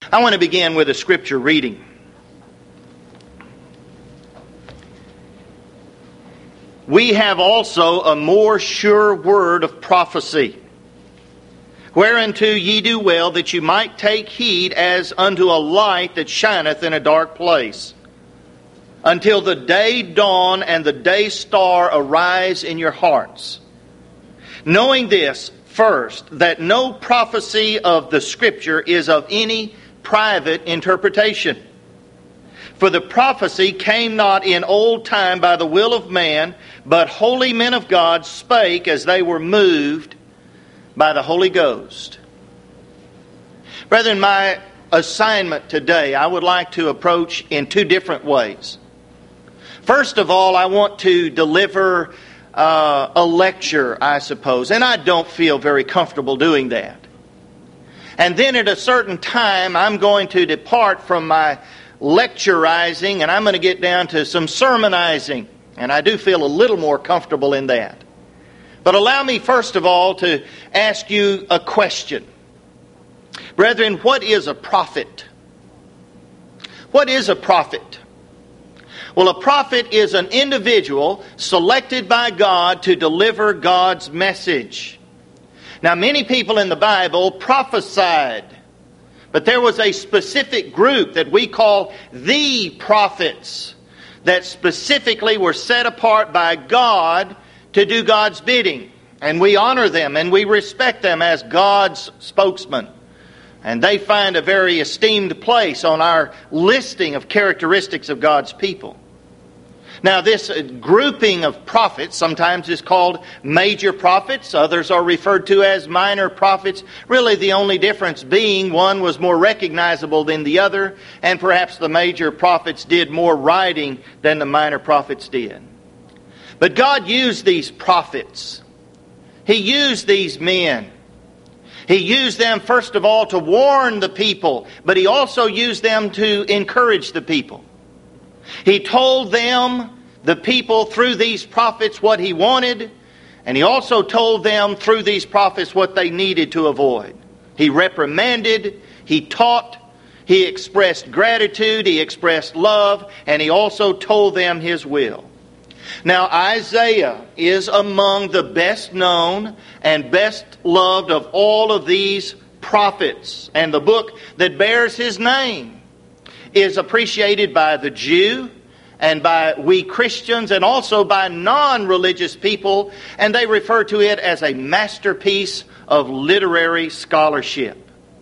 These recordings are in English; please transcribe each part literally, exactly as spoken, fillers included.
I want to begin with a scripture reading. We have also a more sure word of prophecy, whereunto ye do well that you might take heed as unto a light that shineth in a dark place, until the day dawn and the day star arise in your hearts. Knowing this, first, that no prophecy of the Scripture is of any private interpretation. For the prophecy came not in old time by the will of man, but holy men of God spake as they were moved by the Holy Ghost. Brethren, my assignment today I would like to approach in two different ways. First of all, I want to deliver uh, a lecture, I suppose, and I don't feel very comfortable doing that. And then at a certain time, I'm going to depart from my lecturizing, and I'm going to get down to some sermonizing. And I do feel a little more comfortable in that. But allow me first of all to ask you a question. Brethren, what is a prophet? What is a prophet? Well, a prophet is an individual selected by God to deliver God's message. Now, many people in the Bible prophesied, but there was a specific group that we call the prophets that specifically were set apart by God to do God's bidding. And we honor them and we respect them as God's spokesmen. And they find a very esteemed place on our listing of characteristics of God's people. Now, this grouping of prophets sometimes is called major prophets. Others are referred to as minor prophets. Really, the only difference being one was more recognizable than the other, and perhaps the major prophets did more writing than the minor prophets did. But God used these prophets. He used these men. He used them, first of all, to warn the people, but He also used them to encourage the people. He told them, the people, through these prophets what He wanted, and He also told them through these prophets what they needed to avoid. He reprimanded, He taught, He expressed gratitude, He expressed love, and He also told them His will. Now, Isaiah is among the best known and best loved of all of these prophets, and the book that bears his name is appreciated by the Jew and by we Christians and also by non-religious people, and they refer to it as a masterpiece of literary scholarship.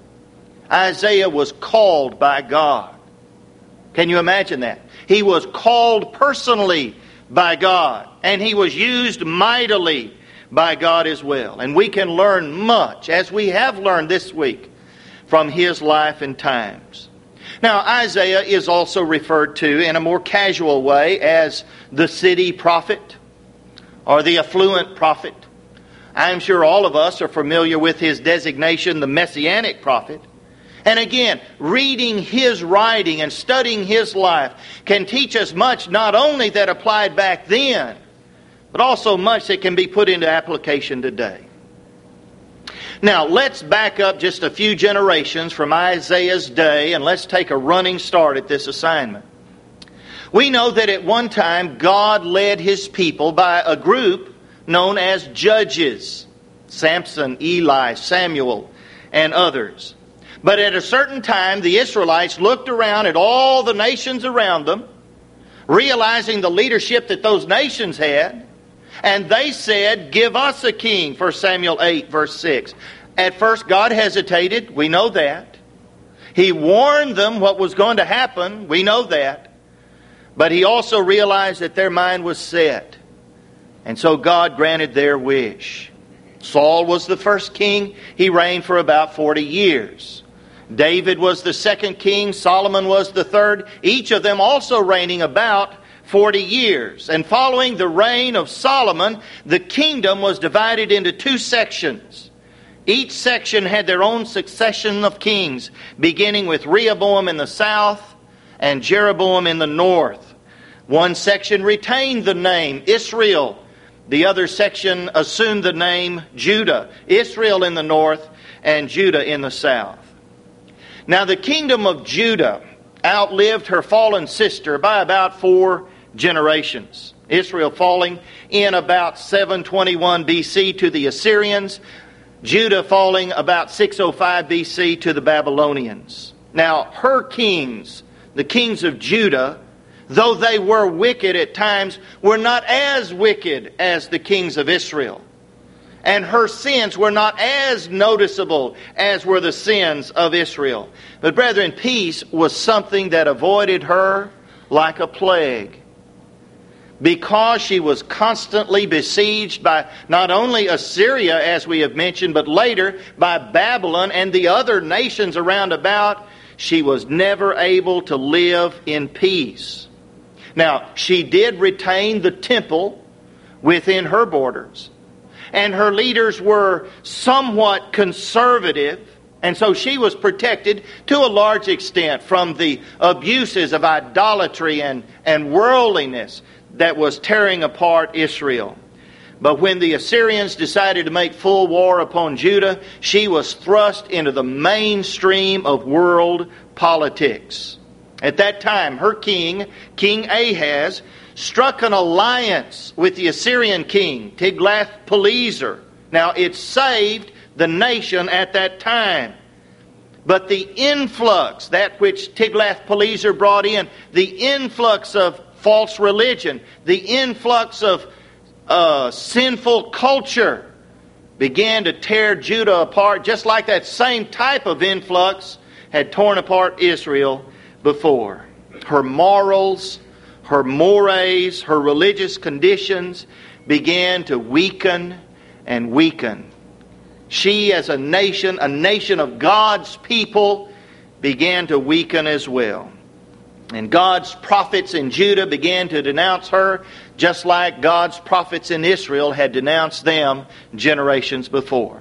Isaiah was called by God. Can you imagine that? He was called personally by God, and he was used mightily by God as well. And we can learn much, as we have learned this week, from his life and times. Now, Isaiah is also referred to in a more casual way as the city prophet or the affluent prophet. I'm sure all of us are familiar with his designation, the messianic prophet. And again, reading his writing and studying his life can teach us much not only that applied back then, but also much that can be put into application today. Now, let's back up just a few generations from Isaiah's day and let's take a running start at this assignment. We know that at one time God led His people by a group known as judges. Samson, Eli, Samuel, and others. But at a certain time, the Israelites looked around at all the nations around them, realizing the leadership that those nations had, and they said, "Give us a king," First Samuel eight, verse six. At first, God hesitated. We know that. He warned them what was going to happen. We know that. But He also realized that their mind was set. And so God granted their wish. Saul was the first king. He reigned for about forty years. David was the second king. Solomon was the third. Each of them also reigning about forty years. And following the reign of Solomon, the kingdom was divided into two sections. Each section had their own succession of kings, beginning with Rehoboam in the south and Jeroboam in the north. One section retained the name Israel. The other section assumed the name Judah. Israel in the north and Judah in the south. Now the kingdom of Judah outlived her fallen sister by about four generations. Israel falling in about seven twenty-one B C to the Assyrians, Judah falling about six oh five B C to the Babylonians. Now her kings, the kings of Judah, though they were wicked at times, were not as wicked as the kings of Israel. And her sins were not as noticeable as were the sins of Israel. But brethren, peace was something that avoided her like a plague, because she was constantly besieged by not only Assyria, as we have mentioned, but later by Babylon and the other nations around about. She was never able to live in peace. Now, she did retain the temple within her borders, and her leaders were somewhat conservative, and so she was protected to a large extent from the abuses of idolatry and, and worldliness that was tearing apart Israel. But when the Assyrians decided to make full war upon Judah, she was thrust into the mainstream of world politics. At that time, her king, King Ahaz, struck an alliance with the Assyrian king, Tiglath-Pileser. Now, it saved the nation at that time. But the influx, that which Tiglath-Pileser brought in, the influx of false religion, the influx of uh, sinful culture, began to tear Judah apart, just like that same type of influx had torn apart Israel before. Her morals, her mores, her religious conditions began to weaken and weaken. She, as a nation, a nation of God's people, began to weaken as well. And God's prophets in Judah began to denounce her, just like God's prophets in Israel had denounced them generations before.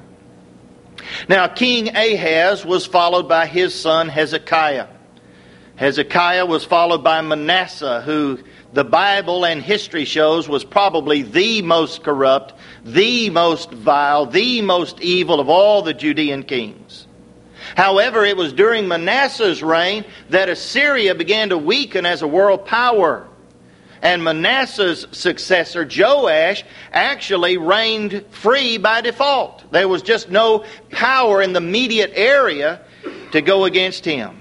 Now, King Ahaz was followed by his son Hezekiah. Hezekiah was followed by Manasseh, who the Bible and history shows was probably the most corrupt, the most vile, the most evil of all the Judean kings. However, it was during Manasseh's reign that Assyria began to weaken as a world power. And Manasseh's successor, Joash, actually reigned free by default. There was just no power in the immediate area to go against him.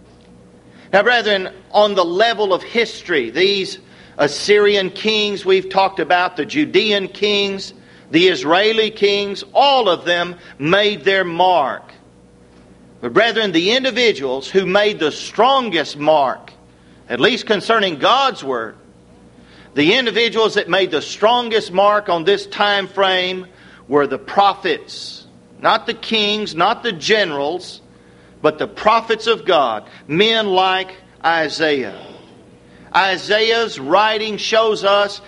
Now, brethren, on the level of history, these Assyrian kings we've talked about, the Judean kings, the Israeli kings, all of them made their mark. But brethren, the individuals who made the strongest mark, at least concerning God's Word, the individuals that made the strongest mark on this time frame were the prophets. Not the kings, not the generals, but the prophets of God, men like Isaiah. Isaiah's writing shows us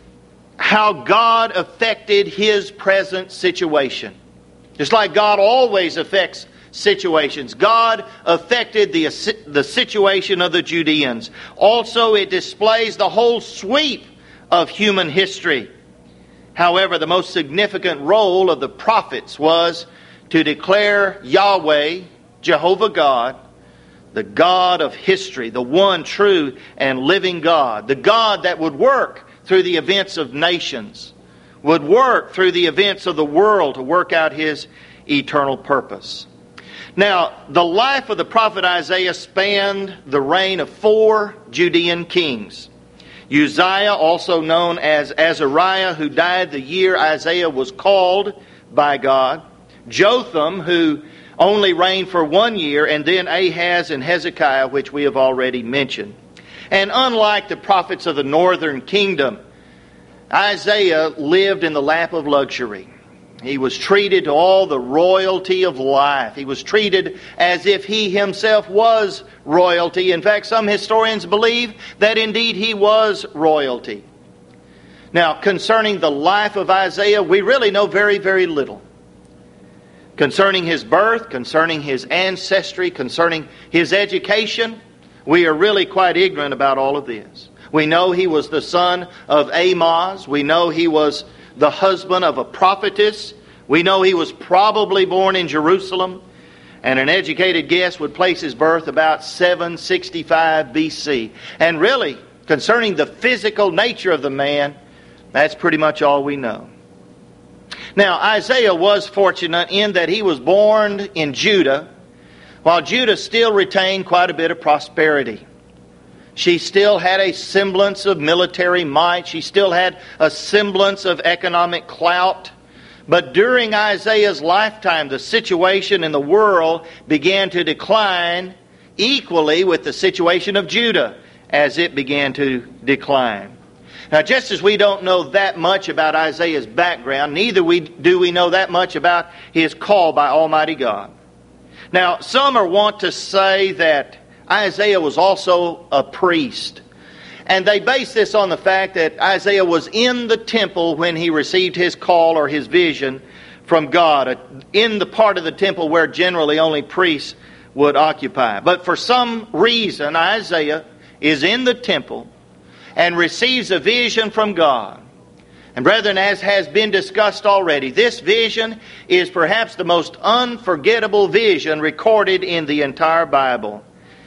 how God affected his present situation. Just like God always affects situations, God affected the, the situation of the Judeans. Also, it displays the whole sweep of human history. However, the most significant role of the prophets was to declare Yahweh, Jehovah God, the God of history, the one true and living God, the God that would work through the events of nations, would work through the events of the world to work out His eternal purpose. Now, the life of the prophet Isaiah spanned the reign of four Judean kings. Uzziah, also known as Azariah, who died the year Isaiah was called by God. Jotham, who only reigned for one year, and then Ahaz and Hezekiah, which we have already mentioned. And unlike the prophets of the northern kingdom, Isaiah lived in the lap of luxury. He was treated to all the royalty of life. He was treated as if he himself was royalty. In fact, some historians believe that indeed he was royalty. Now, concerning the life of Isaiah, we really know very, very little. Concerning his birth, concerning his ancestry, concerning his education, we are really quite ignorant about all of this. We know he was the son of Amoz. We know he was the husband of a prophetess. We know he was probably born in Jerusalem. And an educated guess would place his birth about seven sixty-five B C. And really, concerning the physical nature of the man, that's pretty much all we know. Now, Isaiah was fortunate in that he was born in Judah, while Judah still retained quite a bit of prosperity. She still had a semblance of military might. She still had a semblance of economic clout. But during Isaiah's lifetime, the situation in the world began to decline equally with the situation of Judah as it began to decline. Now, just as we don't know that much about Isaiah's background, neither we, do we know that much about his call by Almighty God. Now, some are wont to say that Isaiah was also a priest. And they base this on the fact that Isaiah was in the temple when he received his call or his vision from God, in the part of the temple where generally only priests would occupy. But for some reason, Isaiah is in the temple and receives a vision from God. And brethren, as has been discussed already, this vision is perhaps the most unforgettable vision recorded in the entire Bible.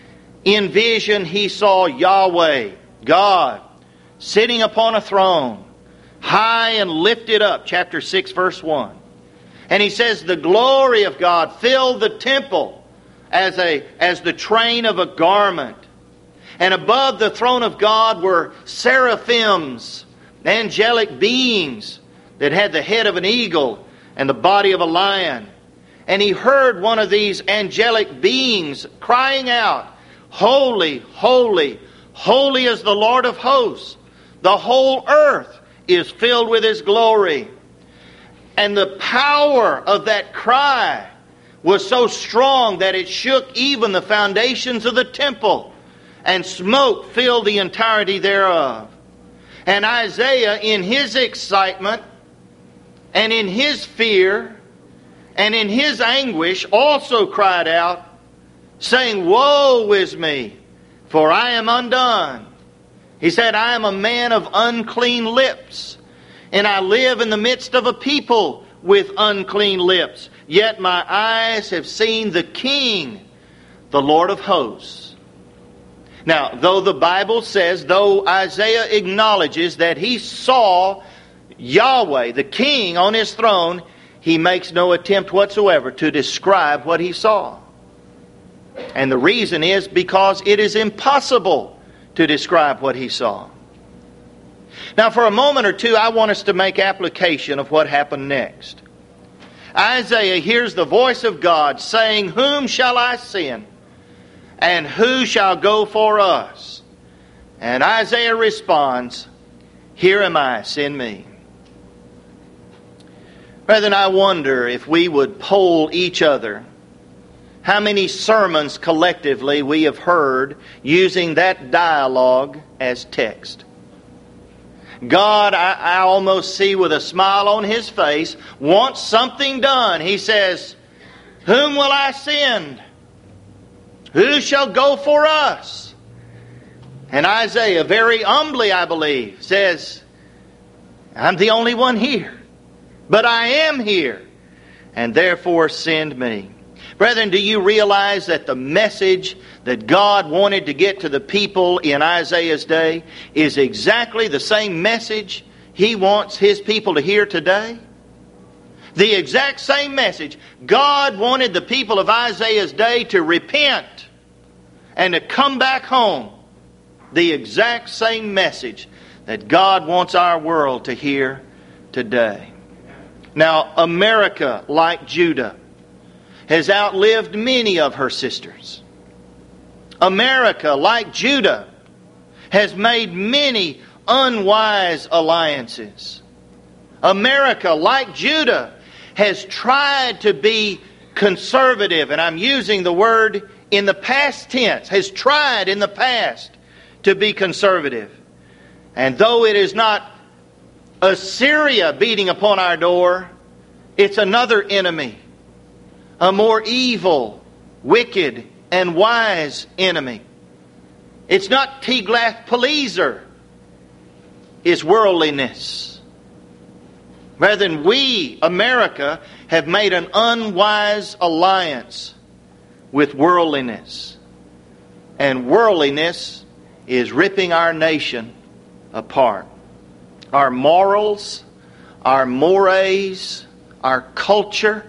In vision, he saw Yahweh, God, sitting upon a throne, high and lifted up, chapter six, verse one. And he says, the glory of God filled the temple as, a, as the train of a garment. And above the throne of God were seraphims, angelic beings that had the head of an eagle and the body of a lion. And he heard one of these angelic beings crying out, holy, holy, holy is the Lord of hosts. The whole earth is filled with His glory. And the power of that cry was so strong that it shook even the foundations of the temple, and smoke filled the entirety thereof. And Isaiah, in his excitement, and in his fear, and in his anguish, also cried out, saying, woe is me, for I am undone. He said, I am a man of unclean lips, and I live in the midst of a people with unclean lips. Yet my eyes have seen the King, the Lord of hosts. Now, though the Bible says, though Isaiah acknowledges that he saw Yahweh, the King, on His throne, he makes no attempt whatsoever to describe what he saw. And the reason is because it is impossible to describe what he saw. Now, for a moment or two, I want us to make application of what happened next. Isaiah hears the voice of God saying, whom shall I send? And who shall go for us? And Isaiah responds, here am I, send me. Brethren, I wonder if we would poll each other how many sermons collectively we have heard using that dialogue as text. God, I, I almost see with a smile on His face, wants something done. He says, whom will I send? Who shall go for us? And Isaiah, very humbly, I believe, says, I'm the only one here. But I am here, and therefore send me. Brethren, do you realize that the message that God wanted to get to the people in Isaiah's day is exactly the same message He wants His people to hear today? The exact same message. God wanted the people of Isaiah's day to repent and to come back home. The exact same message that God wants our world to hear today. Now, America, like Judah, has outlived many of her sisters. America, like Judah, has made many unwise alliances. America, like Judah, has tried to be conservative, and I'm using the word in the past tense, has tried in the past to be conservative. And though it is not Assyria beating upon our door, it's another enemy. A more evil, wicked, and wise enemy. It's not Tiglath-Pileser. It's worldliness. Rather than we, America, have made an unwise alliance with worldliness. And worldliness is ripping our nation apart. Our morals, our mores, our culture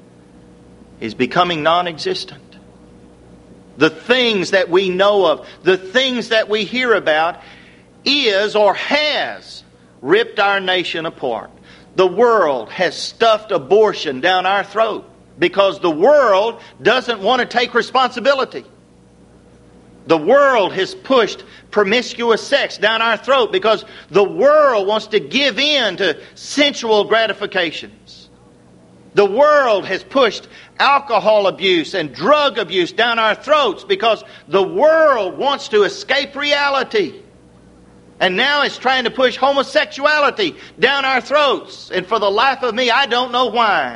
is becoming non-existent. The things that we know of, the things that we hear about, is or has ripped our nation apart. The world has stuffed abortion down our throat because the world doesn't want to take responsibility. The world has pushed promiscuous sex down our throat because the world wants to give in to sensual gratifications. The world has pushed alcohol abuse and drug abuse down our throats because the world wants to escape reality. And now it's trying to push homosexuality down our throats. And for the life of me, I don't know why.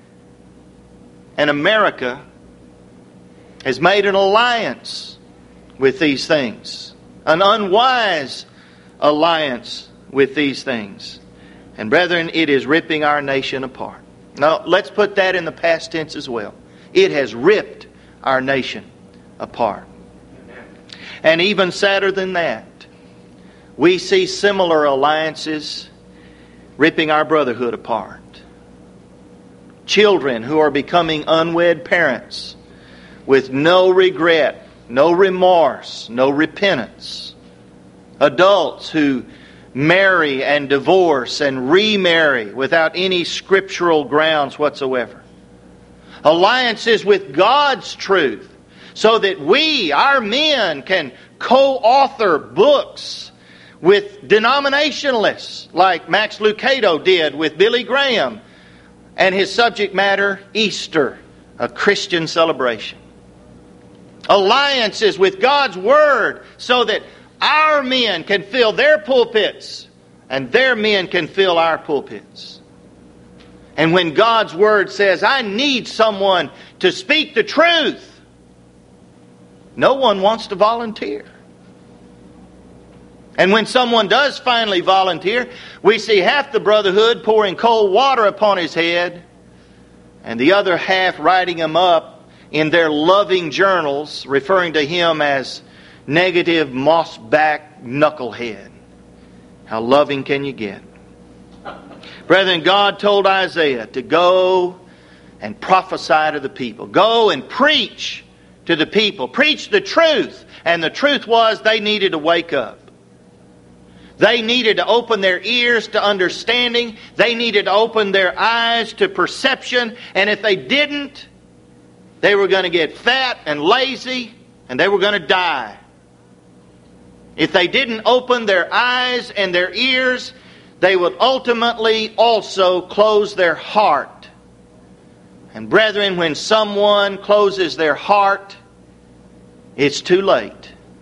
And America has made an alliance with these things. An unwise alliance with these things. And brethren, it is ripping our nation apart. Now, let's put that in the past tense as well. It has ripped our nation apart. And even sadder than that, we see similar alliances ripping our brotherhood apart. Children who are becoming unwed parents with no regret, no remorse, no repentance. Adults who marry and divorce and remarry without any scriptural grounds whatsoever. Alliances with God's truth so that we, our men, can co-author books with denominationalists like Max Lucado did with Billy Graham and his subject matter, Easter, a Christian celebration. Alliances with God's Word so that our men can fill their pulpits and their men can fill our pulpits. And when God's Word says, I need someone to speak the truth, no one wants to volunteer. And when someone does finally volunteer, we see half the brotherhood pouring cold water upon his head and the other half writing him up in their loving journals, referring to him as negative, moss-back knucklehead. How loving can you get? Brethren, God told Isaiah to go and prophesy to the people. Go and preach to the people. Preach the truth. And the truth was they needed to wake up. They needed to open their ears to understanding. They needed to open their eyes to perception. And if they didn't, they were going to get fat and lazy and they were going to die. If they didn't open their eyes and their ears, they would ultimately also close their heart. And brethren, when someone closes their heart, it's too late.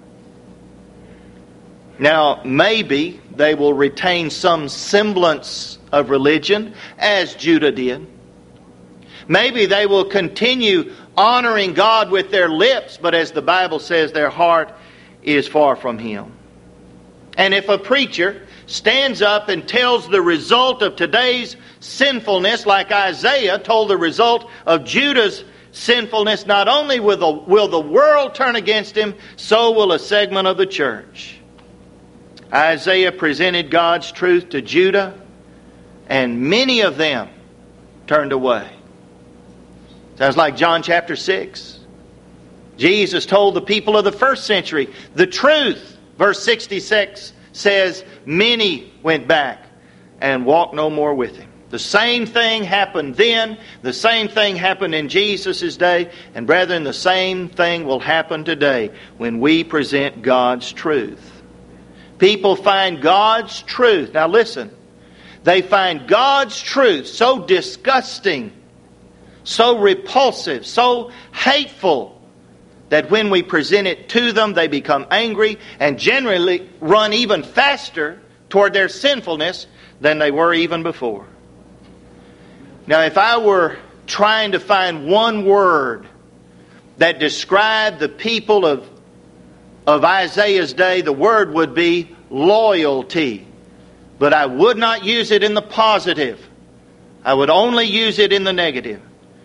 Now, maybe they will retain some semblance of religion, as Judah did. Maybe they will continue honoring God with their lips, but as the Bible says, their heart is far from Him. And if a preacher stands up and tells the result of today's sinfulness, like Isaiah told the result of Judah's sinfulness, not only will the, will the world turn against him, so will a segment of the church. Isaiah presented God's truth to Judah, and many of them turned away. Sounds like John chapter six. Jesus told the people of the first century the truth. Verse sixty-six says, many went back and walked no more with Him. The same thing happened then. The same thing happened in Jesus' day. And brethren, the same thing will happen today when we present God's truth. People find God's truth. Now listen. They find God's truth so disgusting, so repulsive, so hateful, that when we present it to them, they become angry and generally run even faster toward their sinfulness than they were even before. Now, if I were trying to find one word that described the people of, of Isaiah's day, the word would be loyalty. But I would not use it in the positive. I would only use it in the negative.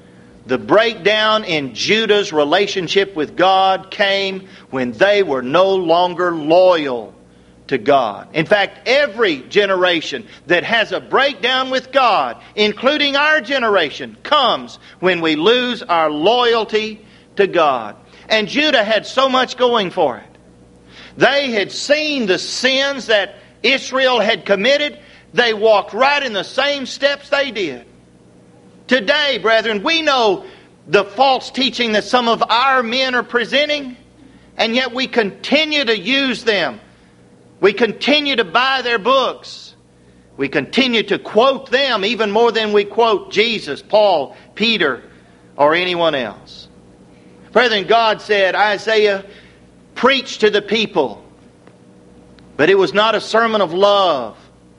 The breakdown in Judah's relationship with God came when they were no longer loyal to God. In fact, every generation that has a breakdown with God, including our generation, comes when we lose our loyalty to God. And Judah had so much going for it. They had seen the sins that Israel had committed. They walked right in the same steps they did. Today, brethren, we know the false teaching that some of our men are presenting, and yet we continue to use them. We continue to buy their books. We continue to quote them even more than we quote Jesus, Paul, Peter, or anyone else. Brethren, God said, Isaiah preached to the people, but it was not a sermon of love.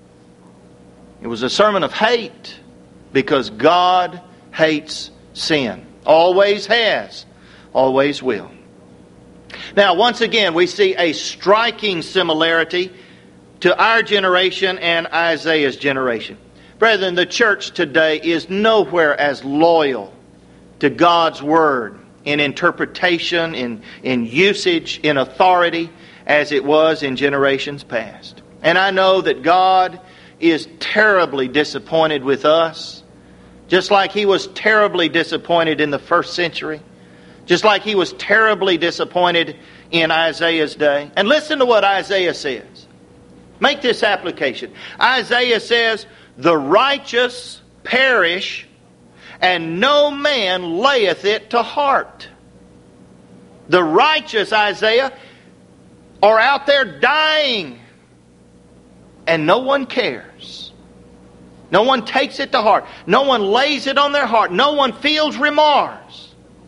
It was a sermon of hate, because God hates sin. Always has. Always will. Now, once again, we see a striking similarity to our generation and Isaiah's generation. Brethren, the church today is nowhere as loyal to God's Word in interpretation, in, in usage, in authority, as it was in generations past. And I know that God is terribly disappointed with us, just like He was terribly disappointed in the first century, just like He was terribly disappointed in Isaiah's day. And listen to what Isaiah says. Make this application. Isaiah says, "The righteous perish, and no man layeth it to heart." The righteous, Isaiah, are out there dying, and no one cares. No one takes it to heart. No one lays it on their heart. No one feels remorse.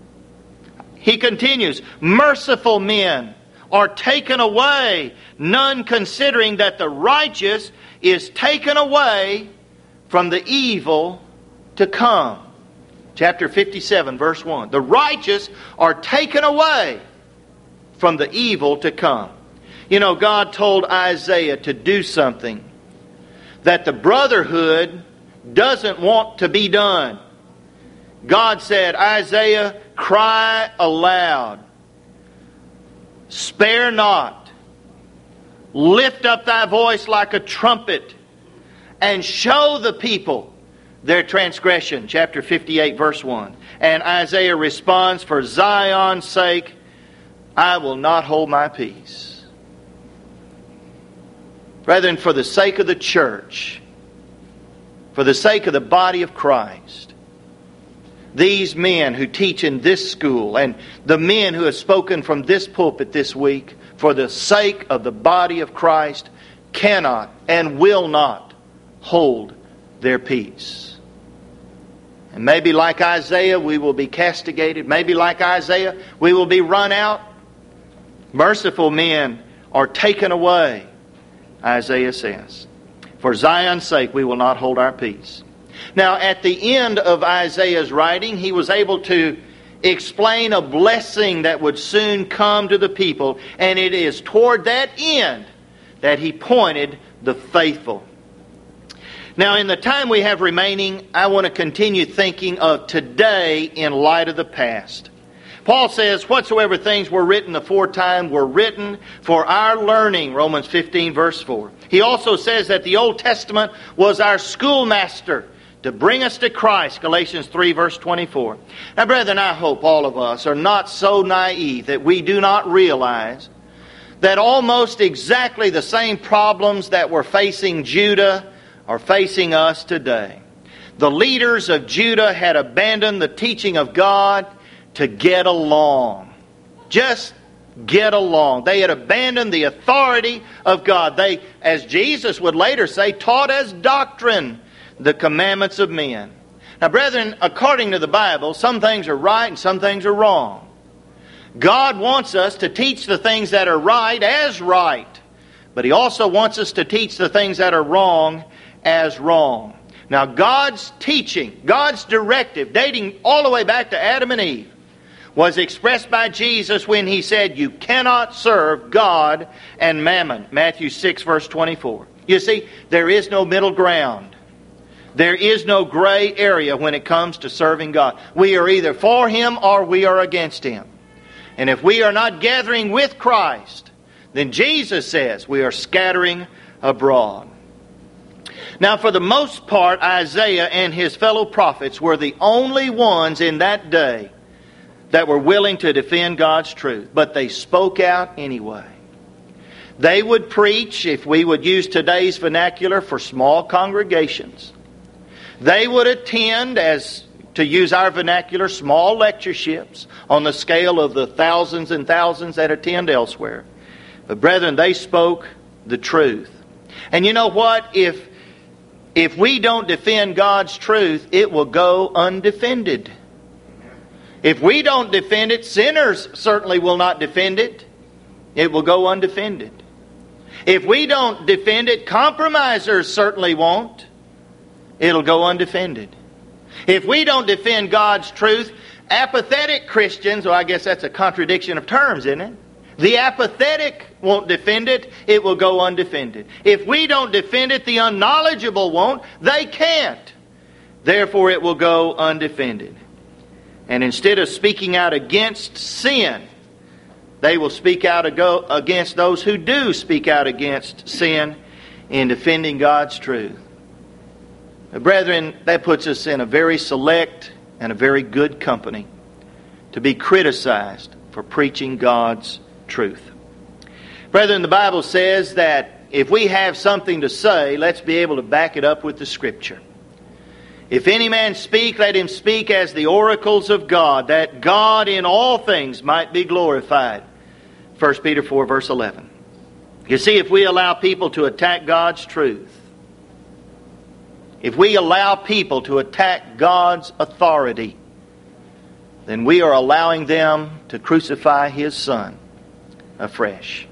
He continues, "Merciful men are taken away, none considering that the righteous is taken away from the evil to come." Chapter fifty-seven, verse one. The righteous are taken away from the evil to come. You know, God told Isaiah to do something that the brotherhood doesn't want to be done. God said, "Isaiah, cry aloud. Spare not. Lift up thy voice like a trumpet, and show the people their transgression." Chapter fifty-eight, verse one. And Isaiah responds, "For Zion's sake, I will not hold my peace." Brethren, for the sake of the church, for the sake of the body of Christ, these men who teach in this school and the men who have spoken from this pulpit this week, for the sake of the body of Christ, cannot and will not hold their peace. And maybe like Isaiah, we will be castigated. Maybe like Isaiah, we will be run out. Merciful men are taken away, Isaiah says. For Zion's sake, we will not hold our peace. Now, at the end of Isaiah's writing, he was able to explain a blessing that would soon come to the people. And it is toward that end that he pointed the faithful. Now, in the time we have remaining, I want to continue thinking of today in light of the past. Paul says, "Whatsoever things were written aforetime were written for our learning," Romans fifteen, verse four. He also says that the Old Testament was our schoolmaster to bring us to Christ, Galatians three, verse twenty-four. Now, brethren, I hope all of us are not so naive that we do not realize that almost exactly the same problems that were facing Judah are facing us today. The leaders of Judah had abandoned the teaching of God to get along. Just get along. They had abandoned the authority of God. They, as Jesus would later say, taught as doctrine the commandments of men. Now, brethren, according to the Bible, some things are right and some things are wrong. God wants us to teach the things that are right as right, but He also wants us to teach the things that are wrong as wrong. Now, God's teaching, God's directive, dating all the way back to Adam and Eve, was expressed by Jesus when He said, "You cannot serve God and mammon." Matthew six, verse twenty-four. You see, there is no middle ground. There is no gray area when it comes to serving God. We are either for Him or we are against Him. And if we are not gathering with Christ, then Jesus says we are scattering abroad. Now, for the most part, Isaiah and his fellow prophets were the only ones in that day that were willing to defend God's truth. But they spoke out anyway. They would preach, if we would use today's vernacular, for small congregations. They would attend, as to use our vernacular, small lectureships on the scale of the thousands and thousands that attend elsewhere. But brethren, they spoke the truth. And you know what? If, if we don't defend God's truth, it will go undefended. If we don't defend it, sinners certainly will not defend it. It will go undefended. If we don't defend it, compromisers certainly won't. It'll go undefended. If we don't defend God's truth, apathetic Christians, well, I guess that's a contradiction of terms, isn't it? The apathetic won't defend it, it will go undefended. If we don't defend it, the unknowledgeable won't. They can't. Therefore, it will go undefended. And instead of speaking out against sin, they will speak out against those who do speak out against sin in defending God's truth. Brethren, that puts us in a very select and a very good company to be criticized for preaching God's truth. Brethren, the Bible says that if we have something to say, let's be able to back it up with the Scripture. If any man speak, let him speak as the oracles of God, that God in all things might be glorified. First Peter four, verse eleven. You see, if we allow people to attack God's truth, if we allow people to attack God's authority, then we are allowing them to crucify His Son afresh.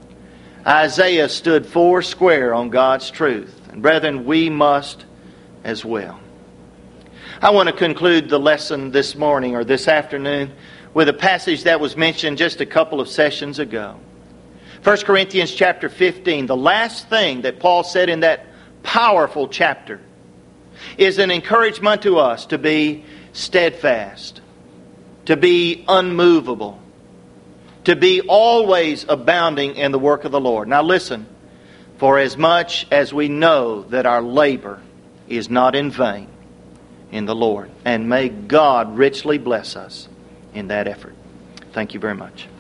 Isaiah stood four square on God's truth. And brethren, we must as well. I want to conclude the lesson this morning or this afternoon with a passage that was mentioned just a couple of sessions ago. First Corinthians chapter fifteen, the last thing that Paul said in that powerful chapter is an encouragement to us to be steadfast, to be unmovable, to be always abounding in the work of the Lord. Now listen, for as much as we know that our labor is not in vain in the Lord. And may God richly bless us in that effort. Thank you very much.